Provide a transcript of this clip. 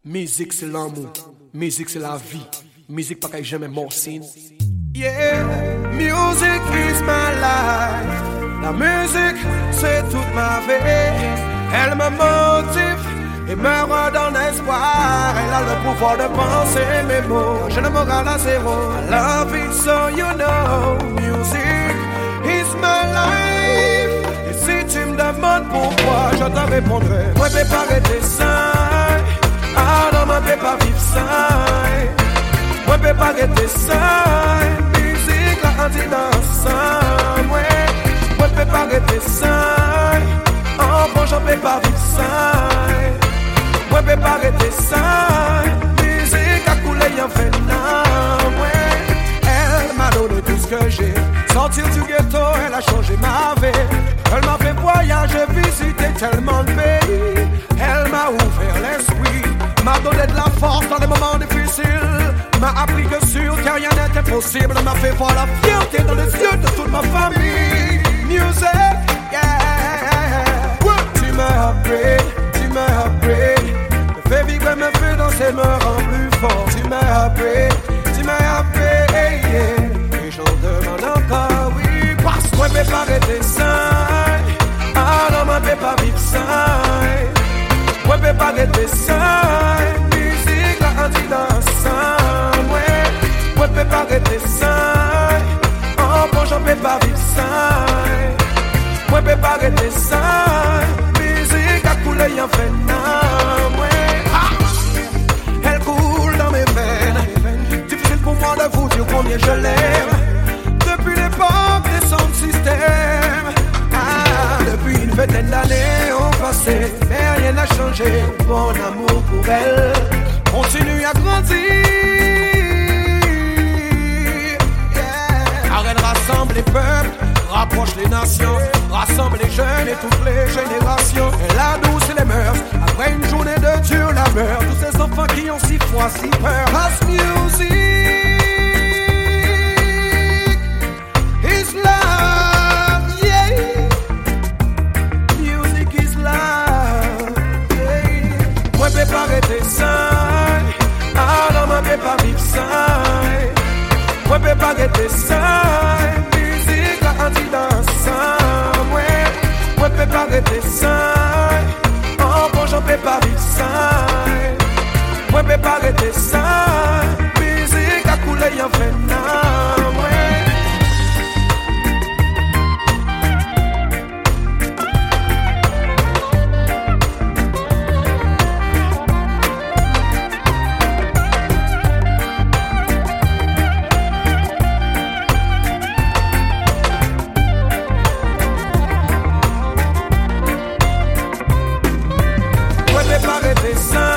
Musique c'est l'amour, musique c'est la vie, musique pas qu'à jamais morcine. Yeah, music is my life. La musique c'est toute ma vie. Elle me motive et me redonne espoir. Elle a le pouvoir de penser mes mots. Je ne me rends à zéro. I love it so you know. Music is my life. Et si tu me demandes pourquoi, je te répondrai. Moi je vais pas arrêter ça. Ah non, moi je vais pas vivre ça. Moi je vais pas arrêter ça. Musique la anti-danse. Moi je vais pas arrêter ça. Oh bon, je vais pas vivre ça. Moi je vais pas arrêter ça. Musique a coulé en fait non. Elle m'a donné tout ce que j'ai. Sortir du ghetto, elle a changé ma vie. Elle m'a fait voyager, visiter tellement de pays. Elle m'a ouvert l'esprit, m'a donné de la force dans les moments difficiles. M'a appris que sur terre rien n'est impossible. M'a fait voir la fierté dans les yeux de toute ma famille. Music, yeah. Tu m'as upgrade. Me fait vibrer, me fait danser, me rend plus fort. Tu m'as upgrade, yeah. Et j'en demande encore, oui. Parce que moi je vais pas arrêter ça. Ah non, moi je vais pas vivre ça. Moi je vais pas arrêter ça. Musique la anti-danse. Moi je vais pas arrêter ça. Oh bon, j'en vais pas vivre ça. Moi je vais pas arrêter ça. Musique a coulé en fait non. Elle coule dans mes veines. Difficile pour moi de vous dire combien je l'aime. Depuis l'époque des sons de système. Depuis une vingtaine d'années ont passé, mais rien n'a changé. Mon amour pour elle continue à grandir. Car elle rassemble les peuples, rapproche les nations, rassemble les jeunes et toutes les générations. Elle adoucit les mœurs après une journée de dure labeur. Tous ces enfants qui ont si froid, si peur. House music is love, yeah. Music is love, yeah. Moi je vais pas arrêter ça. Ah non, moi je vais pas vivre ça. Moi je vais pas arrêter ça. Musique la anti-danse. Moi je vais pas arrêter ça. Oh bon, j'en vais pas vivre ça. Moi je vais pas arrêter ça. Musique a coulé en fait non. Moi je vais pas arrêter ça.